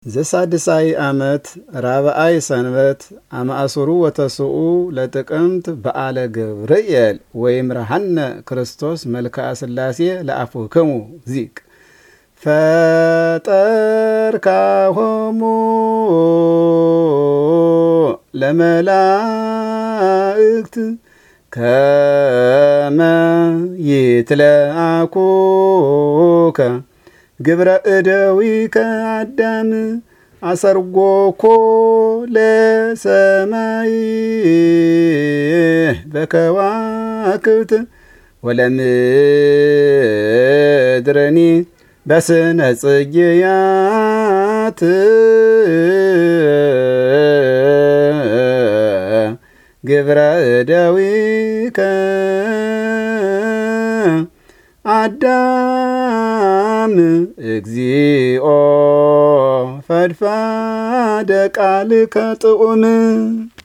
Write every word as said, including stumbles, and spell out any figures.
ዘሳድሳይ ዓመት ራብዓይ ሰንበት አማእሱሩ ወተስኡ ለጥቅምት በዓለ ገብርኤል ወይምርሐነ ክርስቶስ መልክዓ ሥላሴ ለአፉክሙ ዚቅ ፈጠርካሆሙ ለመላእክት ከመ ይትለአኩከ ግብረ እደዊከ አዳም አሰርጎኮ ለሰማይ በከዋክብት ወለምድረኒ በስነ ጽጌያት ግብረ እደዊከ አዳም እግዚኦ ፈድፋደ ቃልከ ጥዑም